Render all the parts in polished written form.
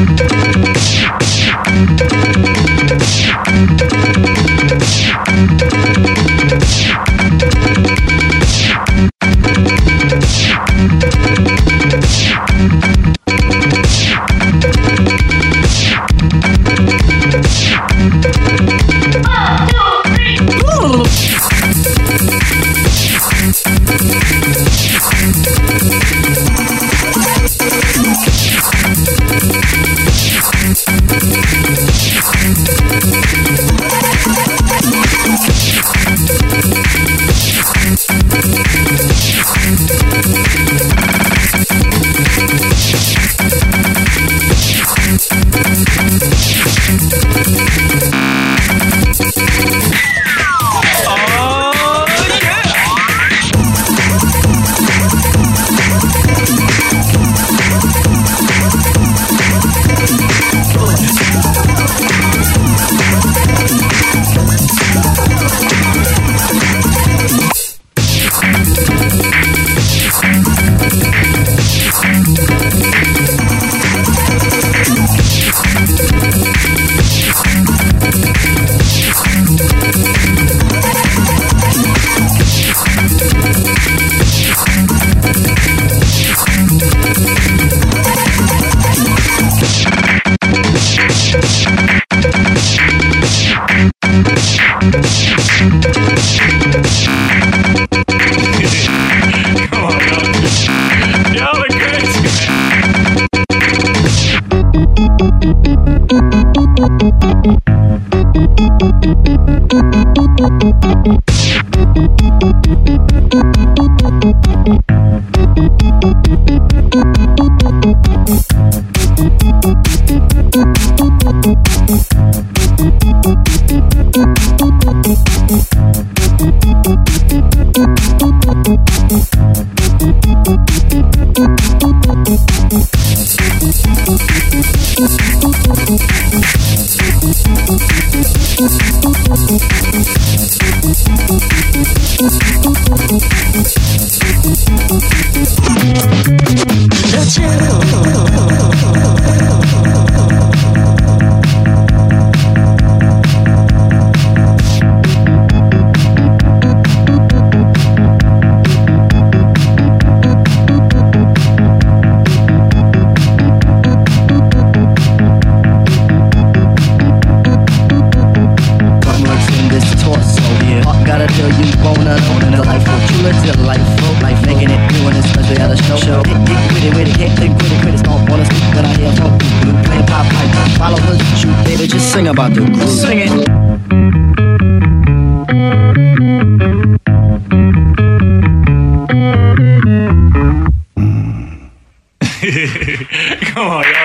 About the groove. Sing it. Come on, y'all.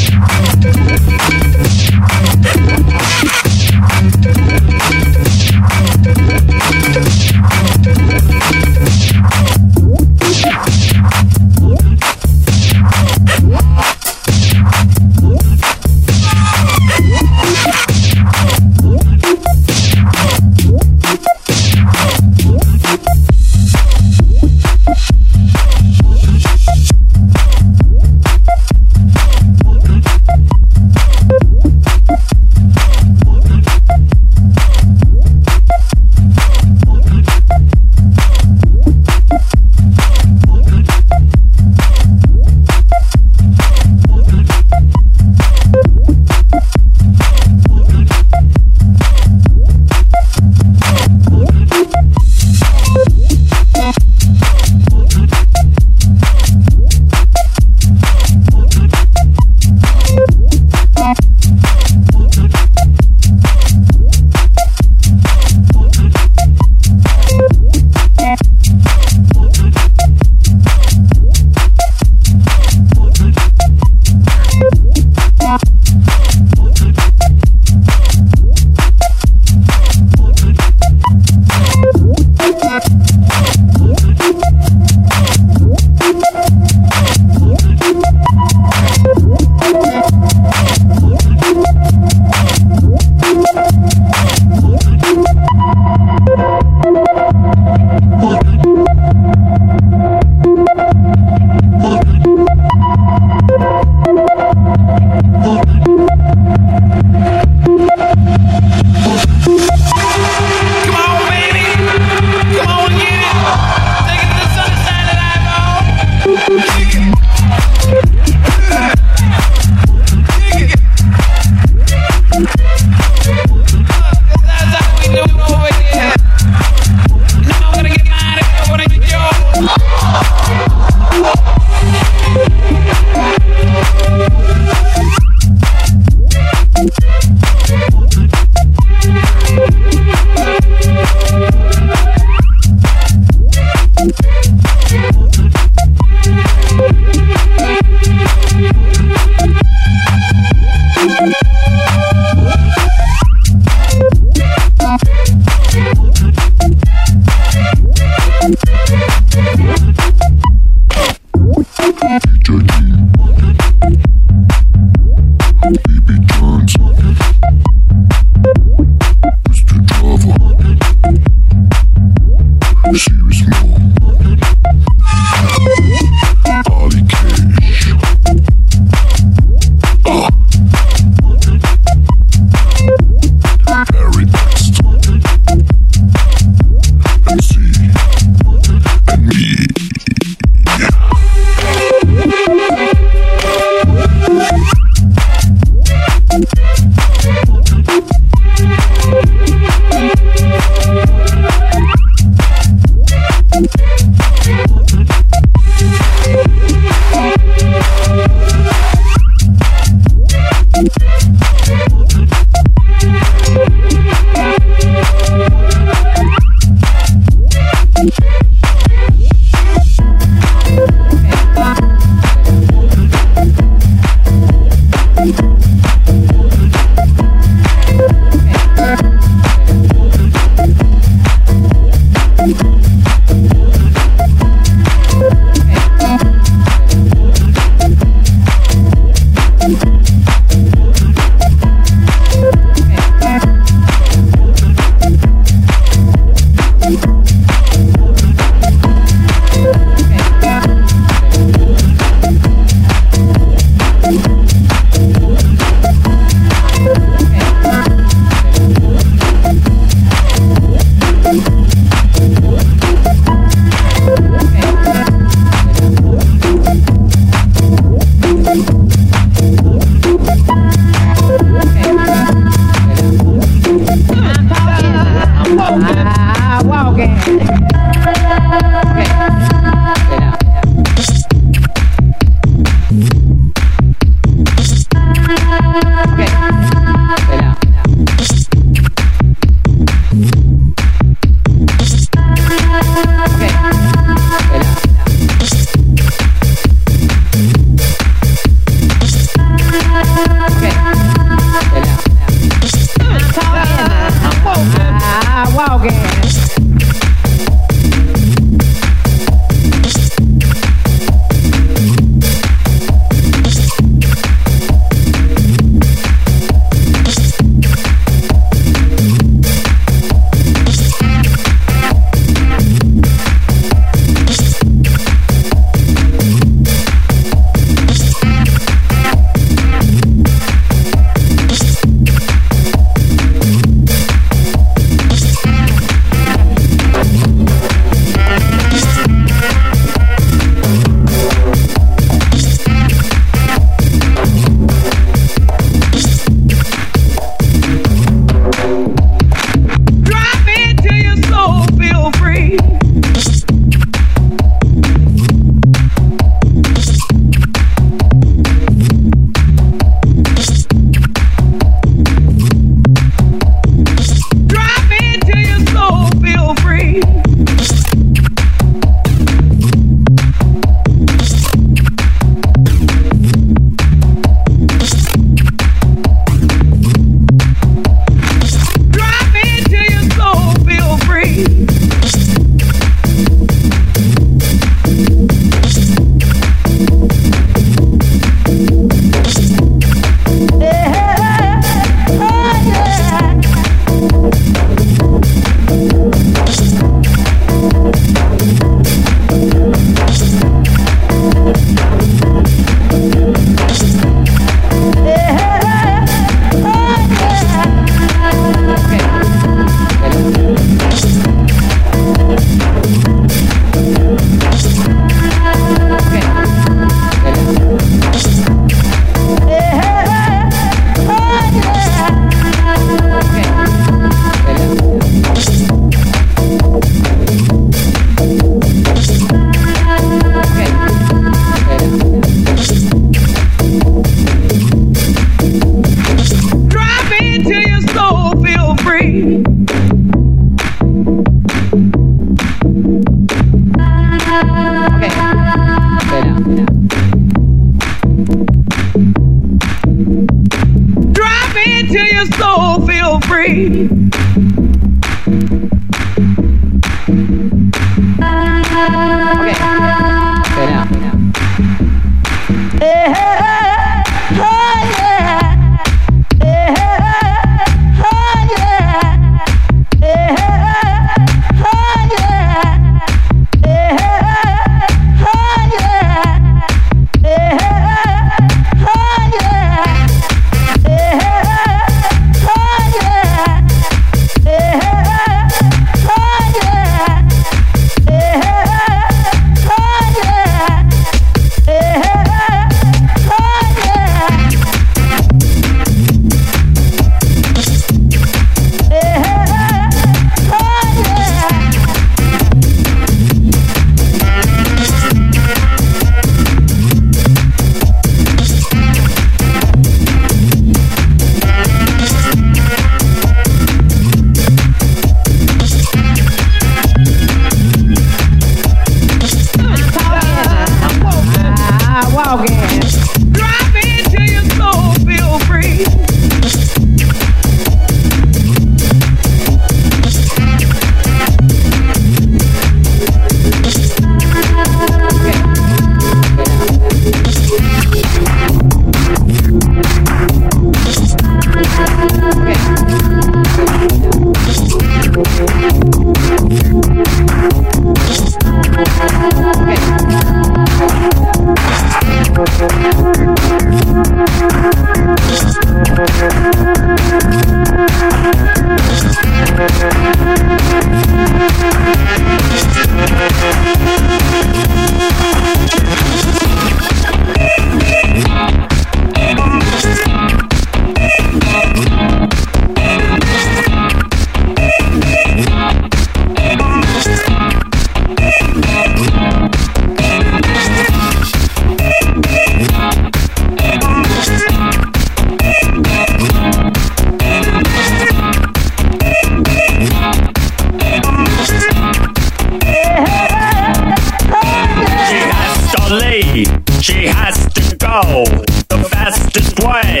She has to go the fastest way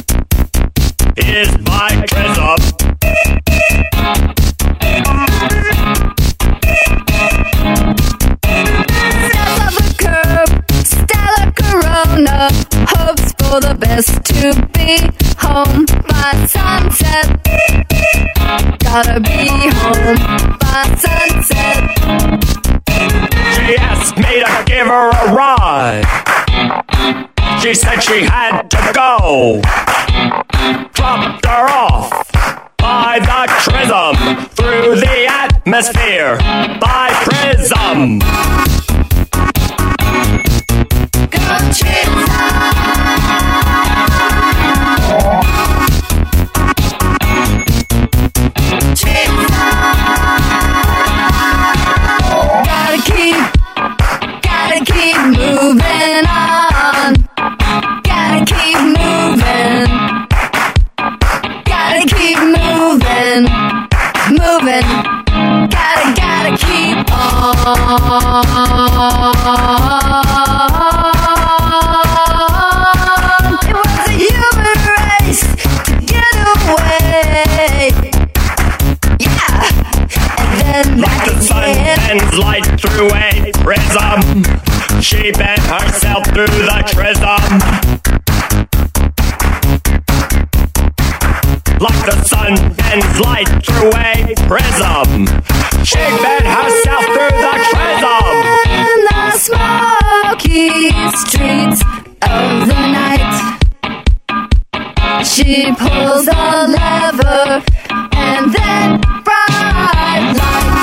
is by Prism. Steps off a curb, Stella Corona, hopes for the best to be home by sunset. Gotta be home by sunset. She asked me to give her a ride. She said she had to go. Dropped her off by the Trism through the atmosphere by Prism. Go Trism. Gotta keep moving on. Gotta keep moving. Gotta keep moving. Moving. Gotta keep on. It was a human race to get away. Yeah. And then back The sun bends light through a prism. She bent herself through the Trism. Like the sun bends light through a prism. She bent herself through the Trism. in the smoky streets of the night. She pulls a lever and then bright light.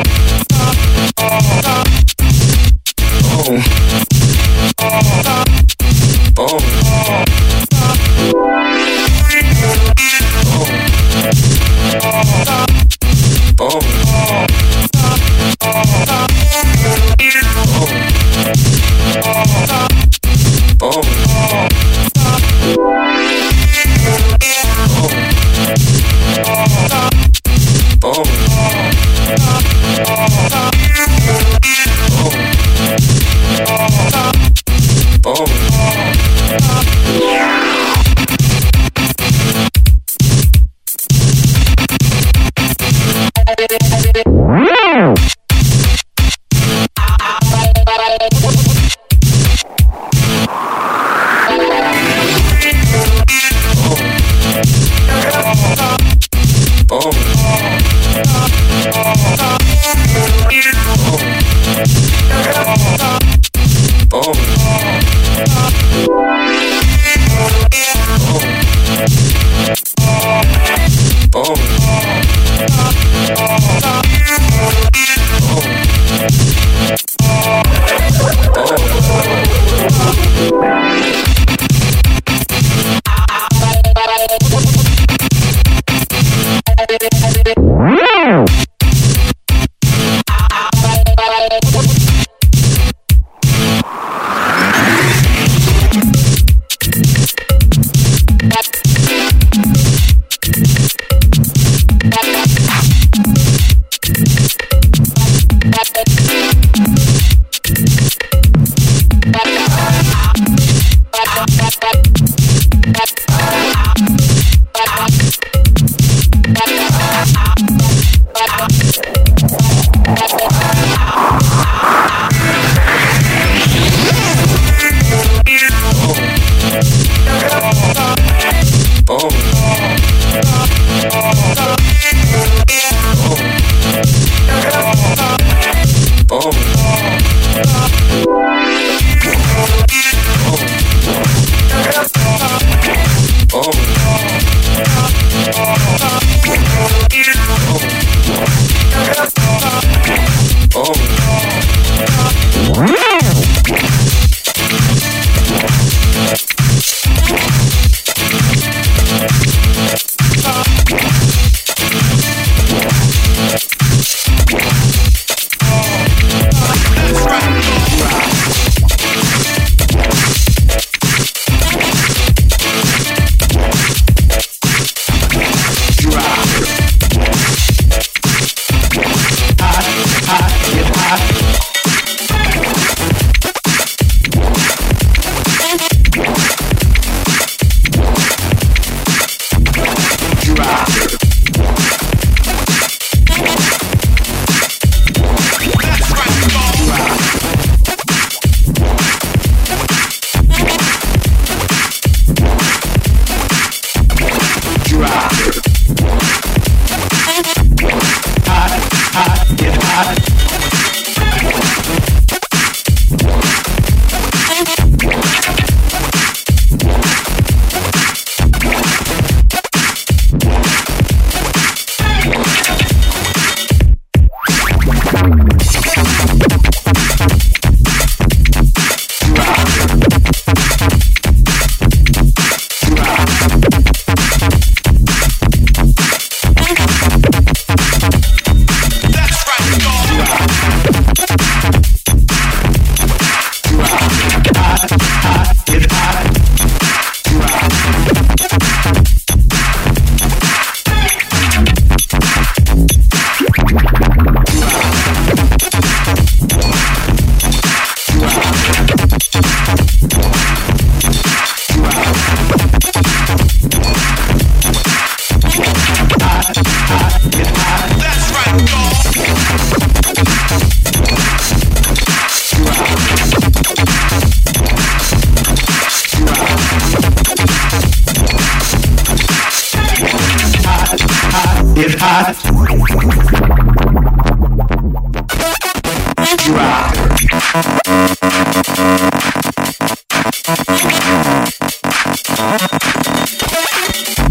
Get hot.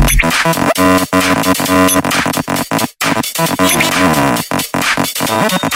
Drop.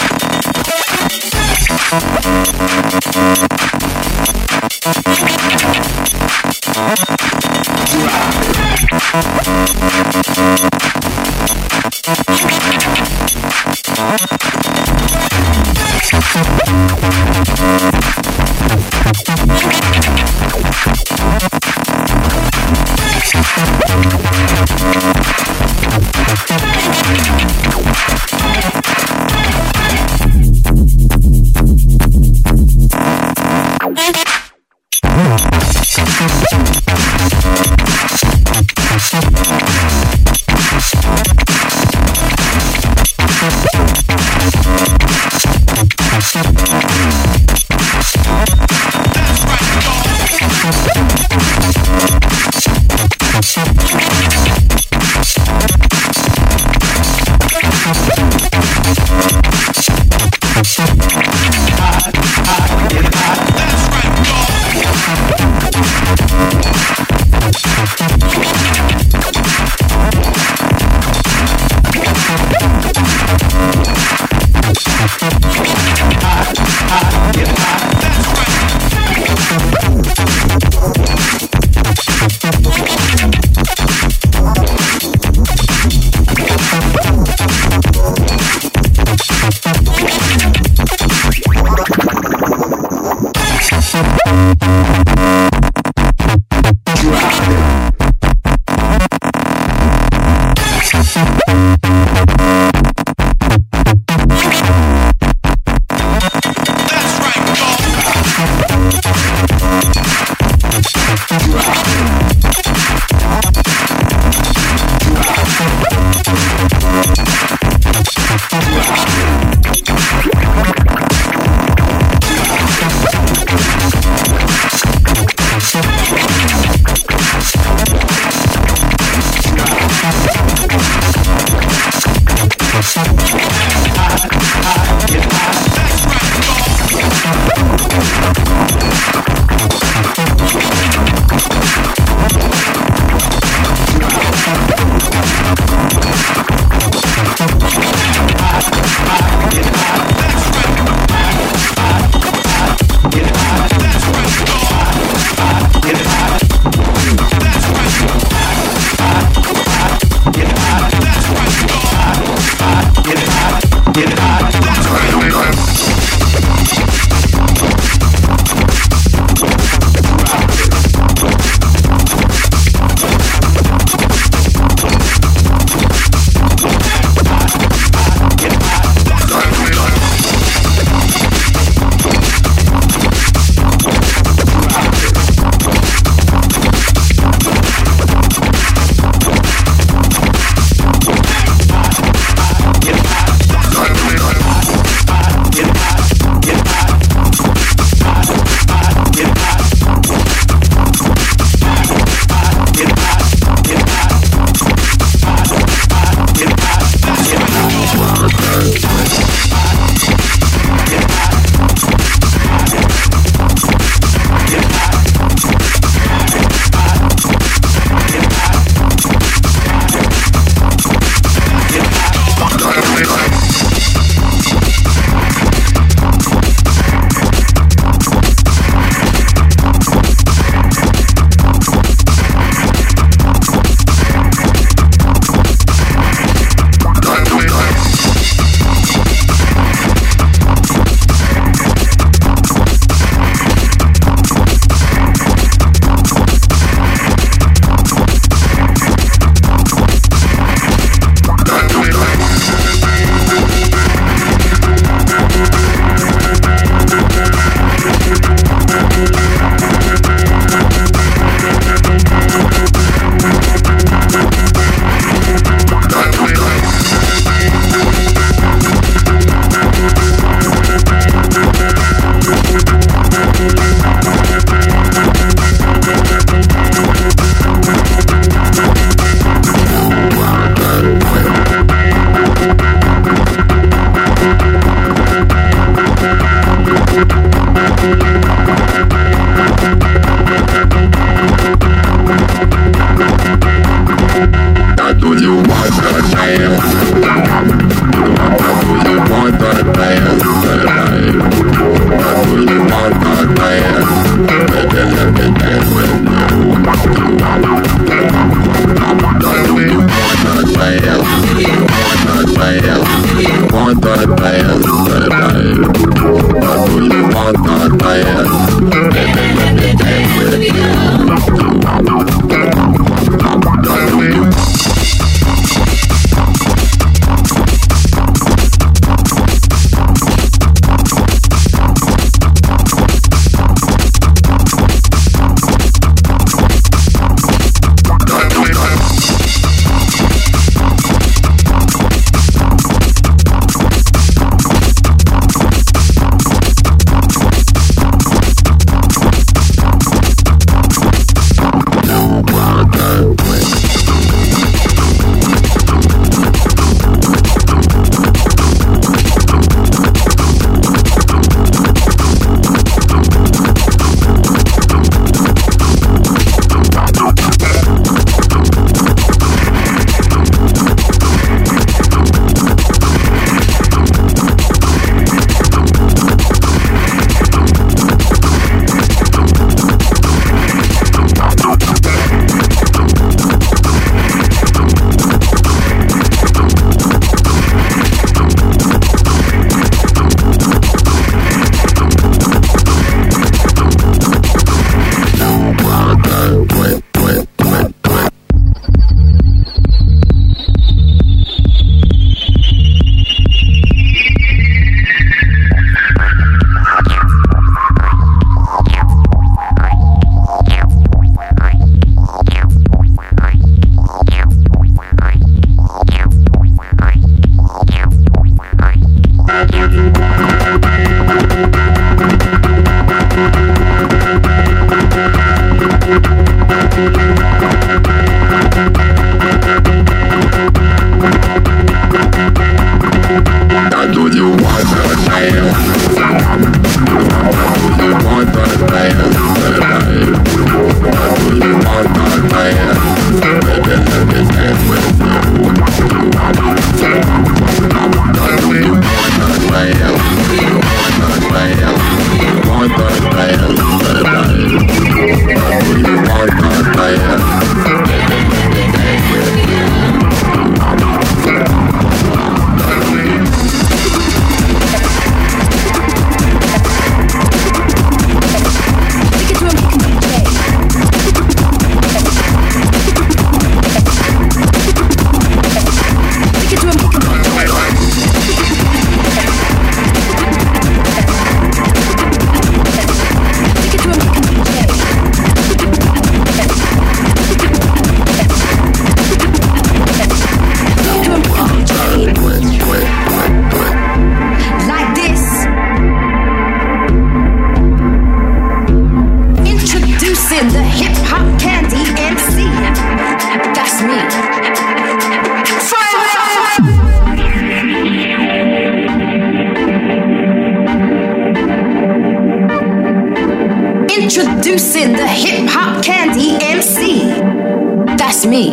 Introducing the hip hop candy MC. That's me.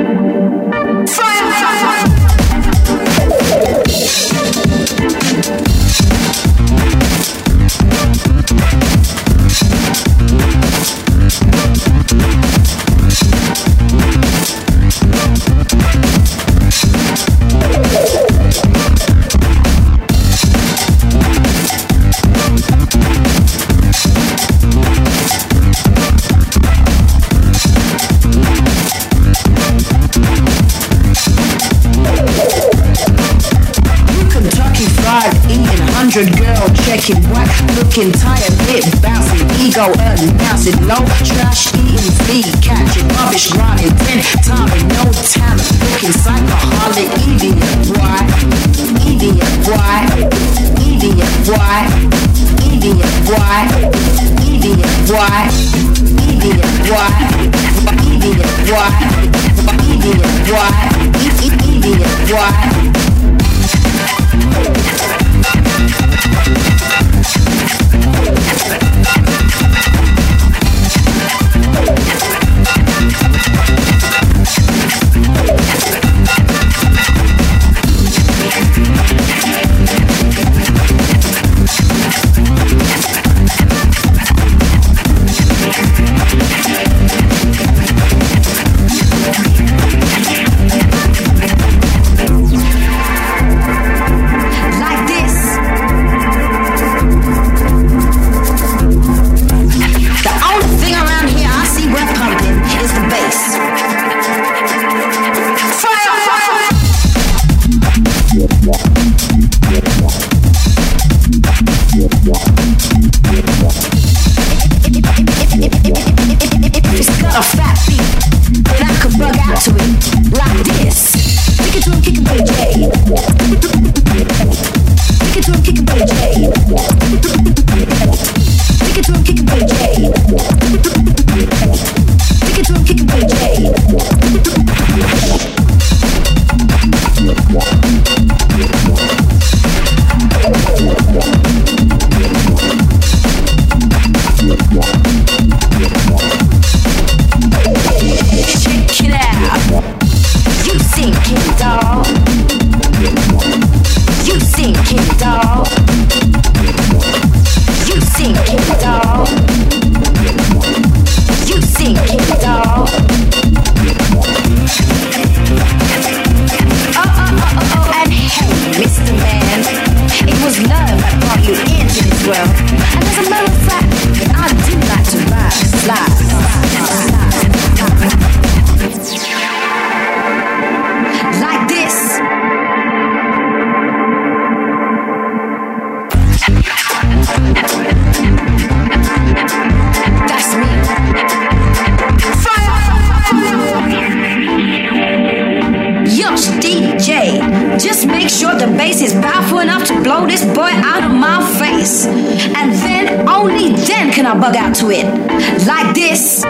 Girl checking what, looking tired, lip bouncing, ego announcing, low trash eating, feed catching, rubbish grinding, 10 time, no talent, looking psychoholic, idiot, boy, idiot, boy, idiot, boy, idiot, boy, idiot, boy, idiot, boy, idiot, boy, idiot, boy, idiot, boy. Just make sure the bass is powerful enough to blow this boy out of my face. And then, only then can I bug out to it. Like this.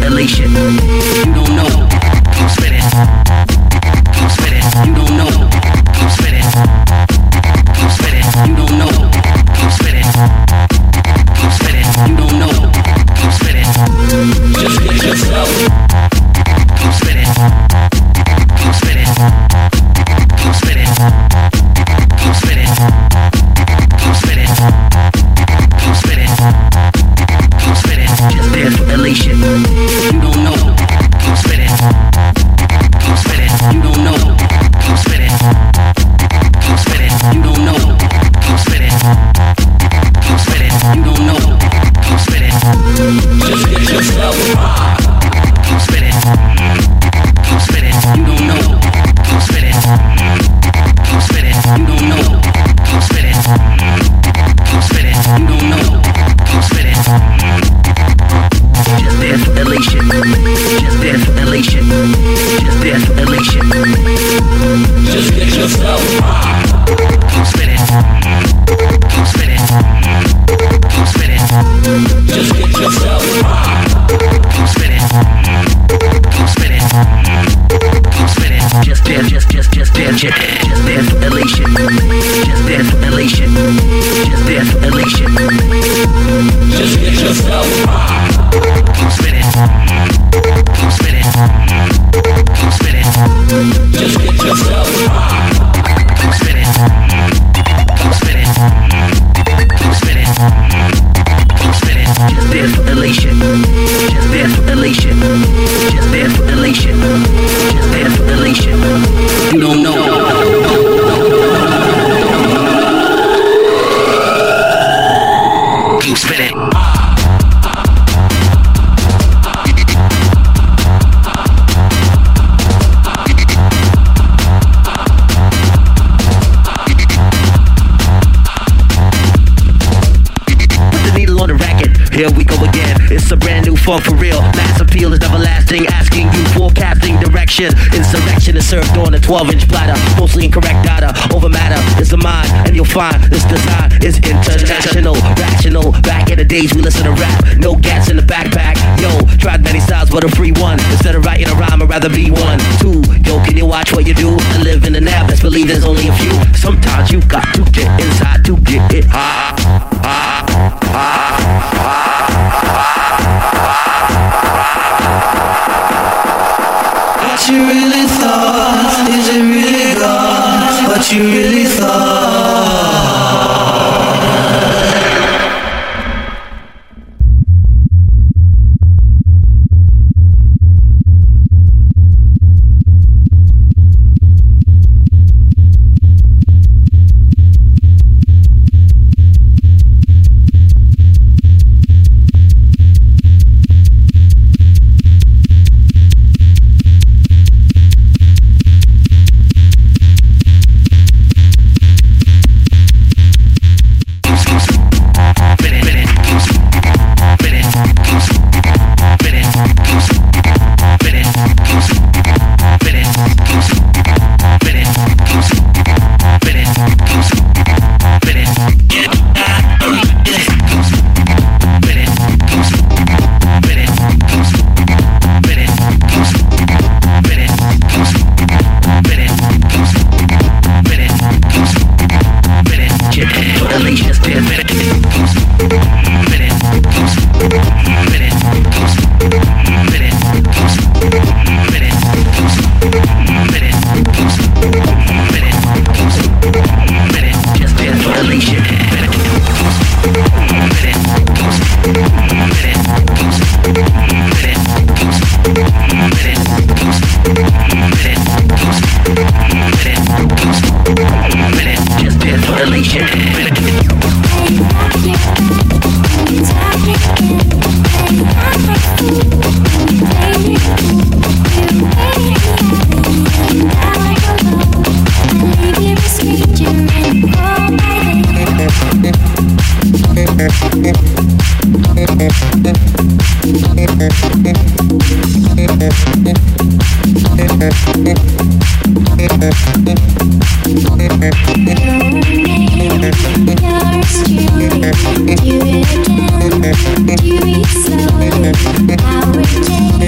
elation. You don't know. Spit it. Spit it. You don't know. Spit it. Spit it. You don't know. Spit it. Spit it. You don't know. Spit it. Just get yourself. Spit it. Spit it. Spit it. Spit it. Spit it. Spit it. Spit it. Just there for elation. You don't know. Spit it. Spit it. You don't know. Spit it. Spit it. You don't know. Spit it. Spit it. You don't know. Spit it. Just get yourself. Spit it. Spit it. You don't know. Spit it. Spit it. You don't know. Spit it. Spit it. You don't know. Spit it. Just there for elation. Just there for elation. Just there for elation. Just get yourself. Spit it. Spit it. Spit it. Just get yourself. Spit it. Spit it. Spit it. Just there for elation. Just there for elation. Just there for elation. Just get yourself. Spit it. Spit it. Spit it. Just get yourself. Spit it. Spit it. Spit it. Spit it. Just there for elation. Just there for elation. Just there for elation. Just there for elation. You don't know. Keep spinning. Here we go again, it's a brand new funk for real. Mass appeal is everlasting, asking you forecasting direction. Insurrection is served on a 12-inch platter. Mostly incorrect data, over matter is the mind. And you'll find this design is international, rational. Back in the days we listen to rap, no gas in the backpack. Yo, tried many styles but a free one. Instead of writing a rhyme I'd rather be one. Two, yo, can you watch what you do? And live in the now, best believe there's only a few. Sometimes you got to get inside to get it high. What you really thought, is it really gone? What you really thought. Do it again, do it slowly. Our day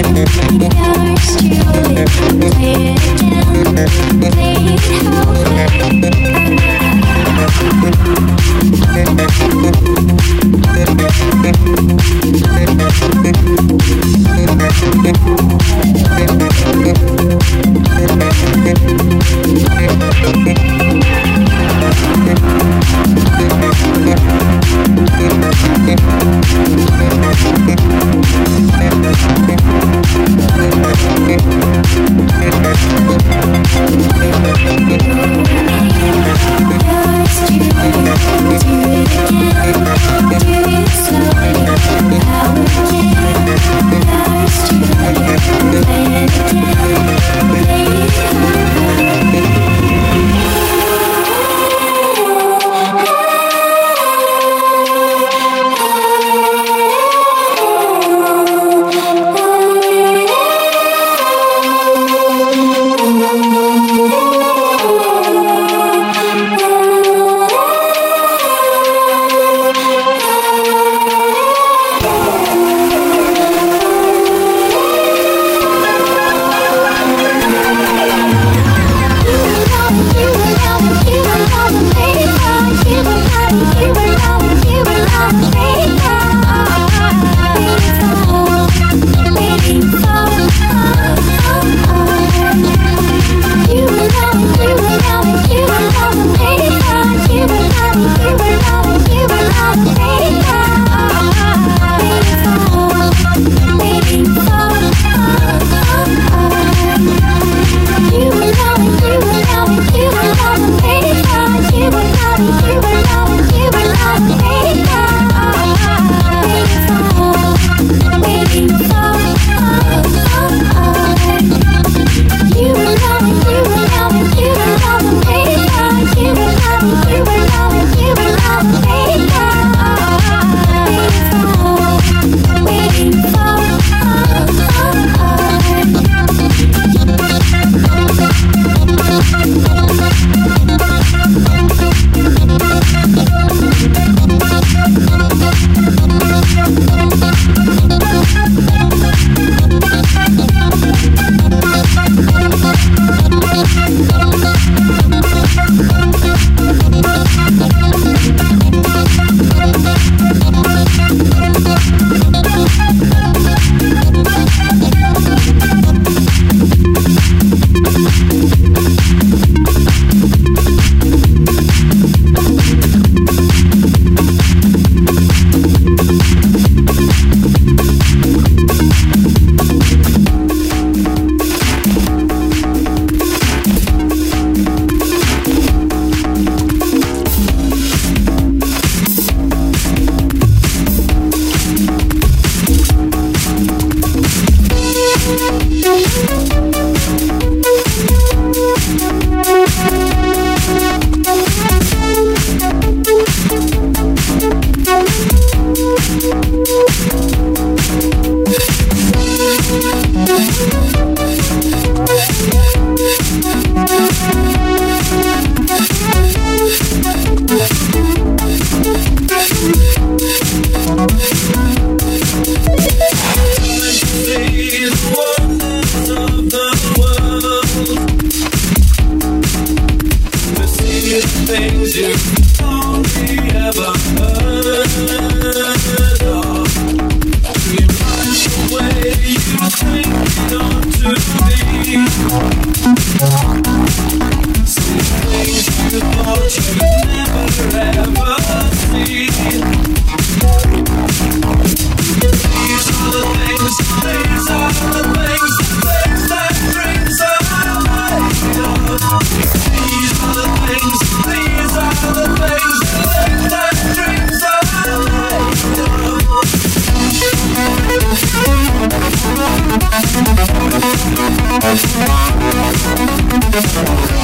We'll be right back.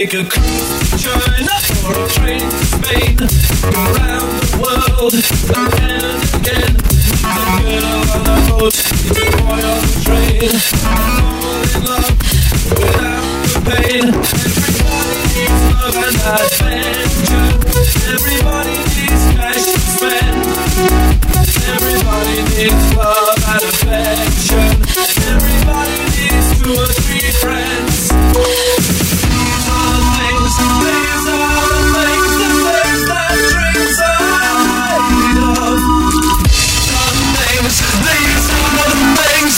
take a cruise to China or a train to Spain. Go around the world again and again. Meet a girl on a boat, meet a boy on the train. Fall in love without the pain. Everybody needs love and adventure. Everybody needs cash to spend. Everybody needs love and affection. Everybody needs 2 or 3 friends. These are the things that dreams are made of. These are the things that dreams are made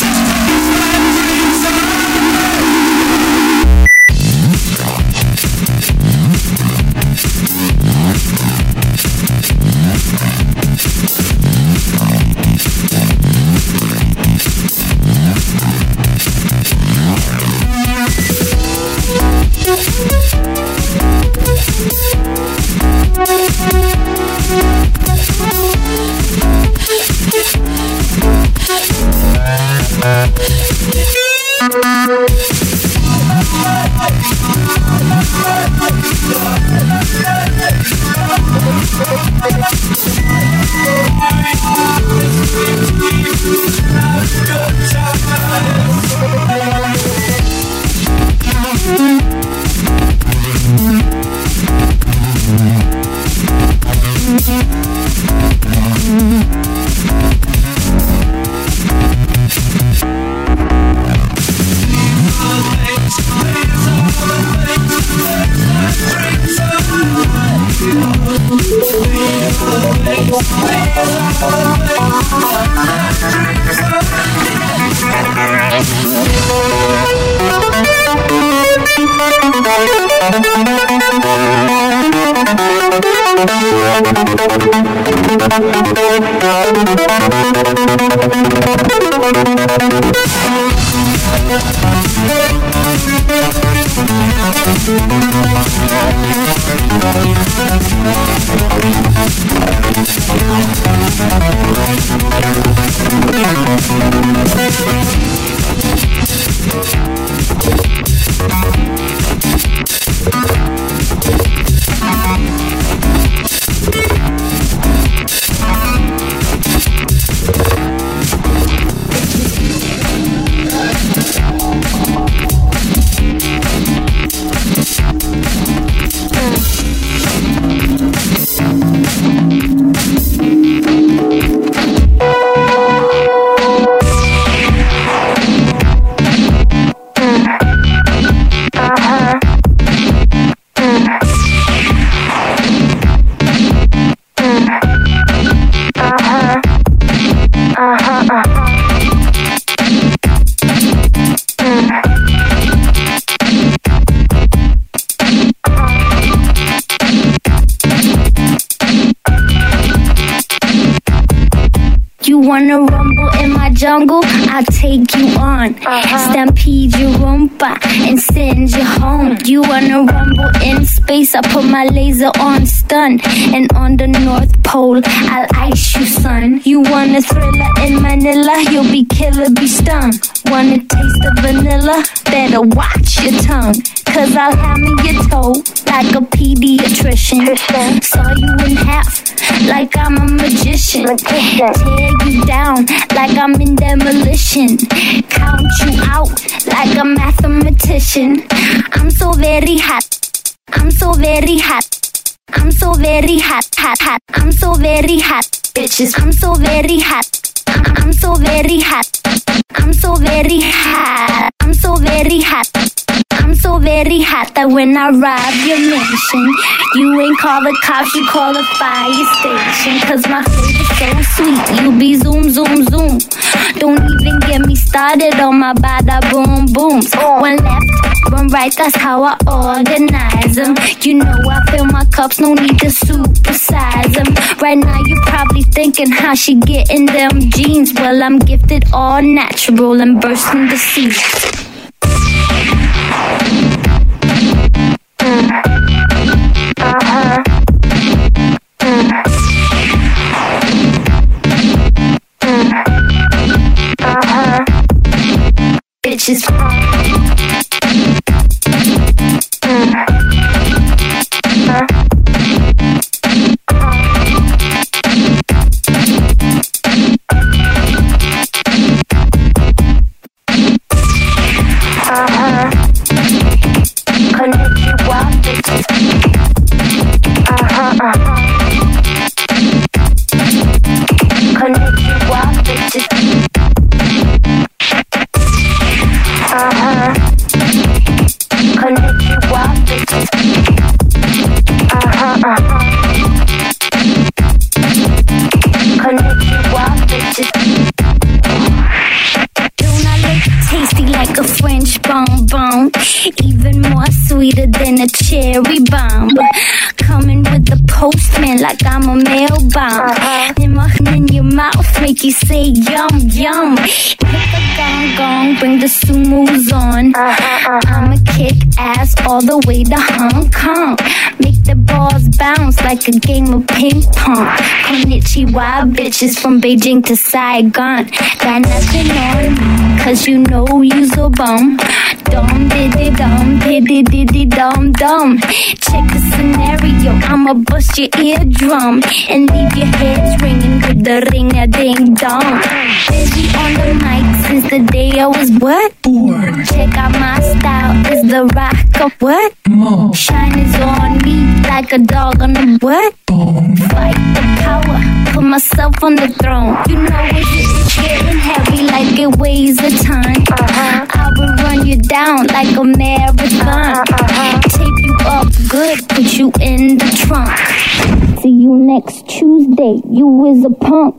Wanna rumble in my jungle? I'll take you on. Stampede your rumpa and send you home. You wanna rumble in space? I put my laser on stun. And on the North Pole, I'll ice you, son. You want a thriller in Manila? You'll be killer, be stung. Wanna taste the vanilla? Better watch your tongue. Cause I'll hammer your toe like a pediatrician. Saw you in half like I'm a magician. Tear you down like I'm in demolition. Count you out like a mathematician. I'm so very hot. I'm so very hot. I'm so very hot, hot, hot. I'm so very hot, bitches. I'm so very hot. I'm so very hot. I'm so very hot. I'm so very hot. I'm so very hot that when I rob your mansion, you ain't call the cops, you call the fire station. Cause my flavor's so sweet, you be zoom, zoom, zoom. Don't even get me started on my bada boom booms. One left, one right, that's how I organize them. You know I fill my cups, no need to supersize them. Right now you probably thinking how she getting them jeans. Well, I'm gifted all natural and bursting the seams. Bitches. sweeter than a cherry bomb. Coming with the postman like I'm a mail bomb. In your mouth, make you say yum yum. Hit the gong gong, bring the sumos on. I'ma kick ass all the way to Hong Kong. Make the balls bounce like a game of ping pong. Konnichiwa, bitches from Beijing to Saigon. Got nothing on, cause you know you's a bum. Dum diddy dum, diddy diddy dum dum. Check the scenario, I'ma bust your eardrum and leave your heads ringing with the ring-a-ding-dong. Busy on the mic since the day I was what? Born. Check out my style, is the rock of what? More. Shine is on me like a dog on a what? Bone. Fight the power, put myself on the throne. You know it's getting heavy like it weighs a ton. I will run you down like a marathon. Tape you up good, put you in the trunk. See you next Tuesday, you is a punk.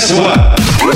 Guess what?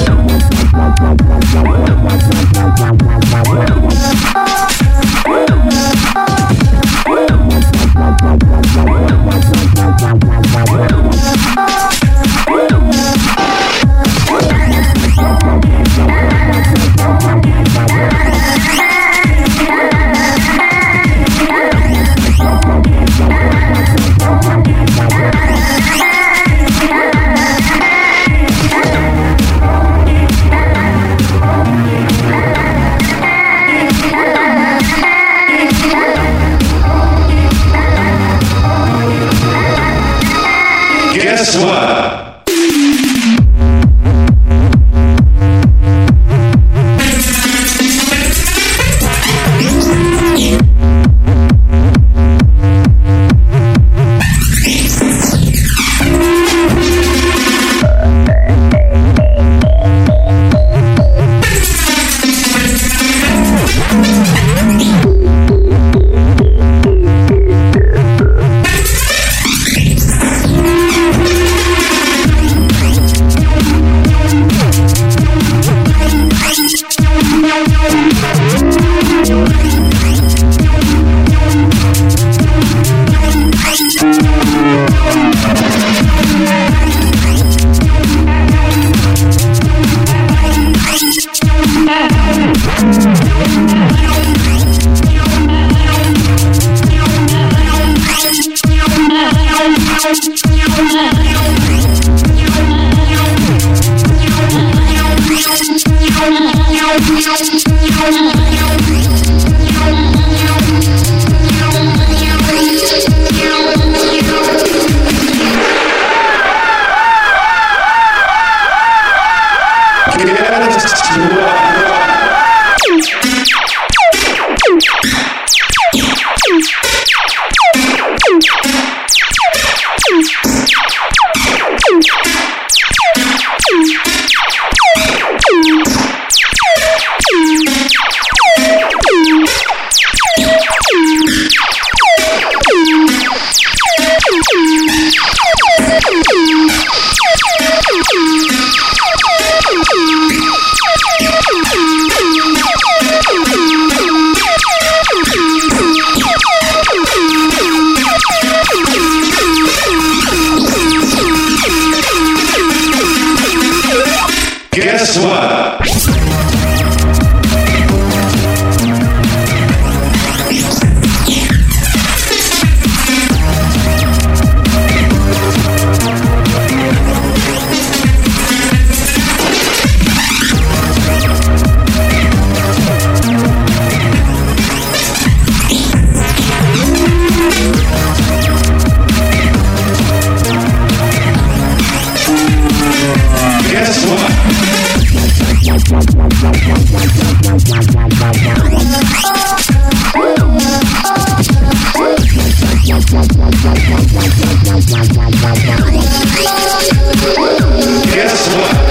Guess what? Guess what? Guess what? Guess what?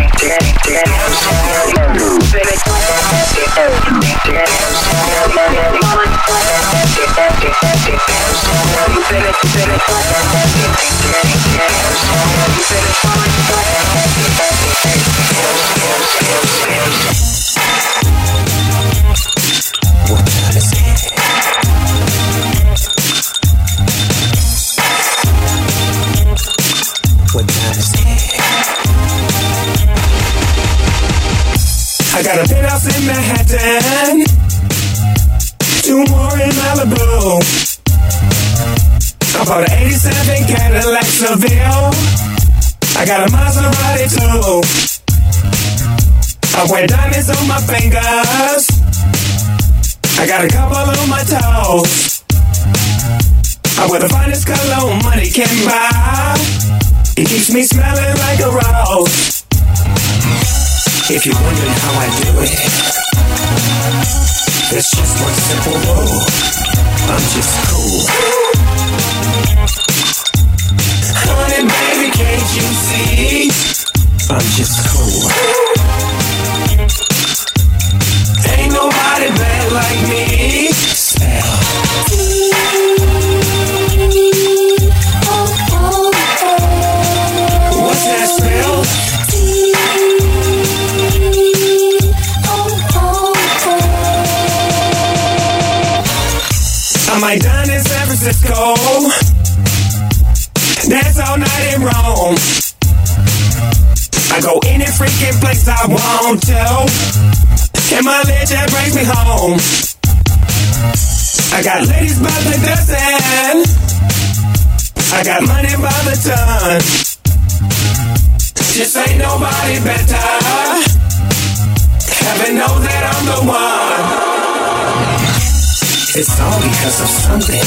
Baby got a penthouse in Manhattan, 2 more in Malibu. I bought an 87 Cadillac Seville. I got a Maserati too. I wear diamonds on my fingers. I got a couple on my toes. I wear the finest cologne money can buy. It keeps me smelling like a rose. If you're wondering how I do it, there's just one simple rule. I'm just cool. Honey, baby, can't you see? I'm just cool. Ain't nobody bad like me. Spell. What's that spell? I might dine in San Francisco, dance all night in Rome. I go any freaking place I want to, and my legend brings me home. I got ladies by the dozen, I got money by the ton. Just ain't nobody better. Heaven knows that I'm the one. It's all because of something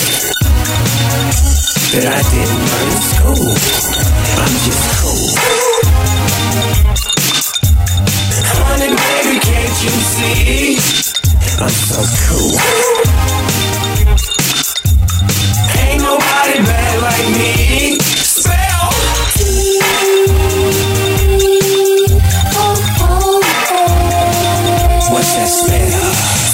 that I didn't learn in school. I'm just cool. Honey, baby, can't you see? I'm so cool. Ain't nobody bad like me. Spell. What's that spell?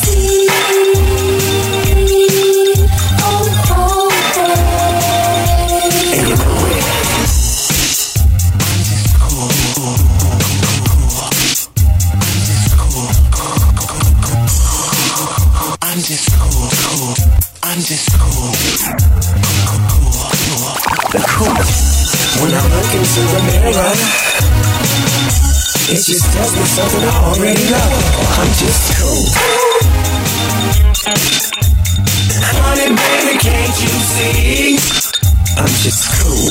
I'm just cool. The cool. When I look into the mirror, it just tells me something I already know. I'm just cool. Honey, baby, can't you see? I'm just cool.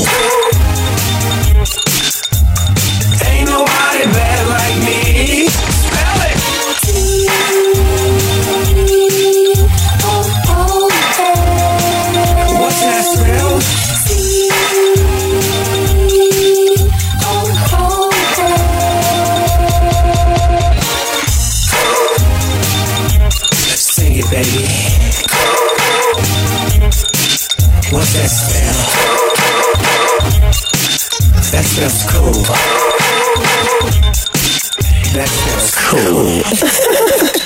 Ain't nobody bad like me. Spell it. What's that spell? Sing it, baby. What's that spell? That spell's cool. That spell's cool.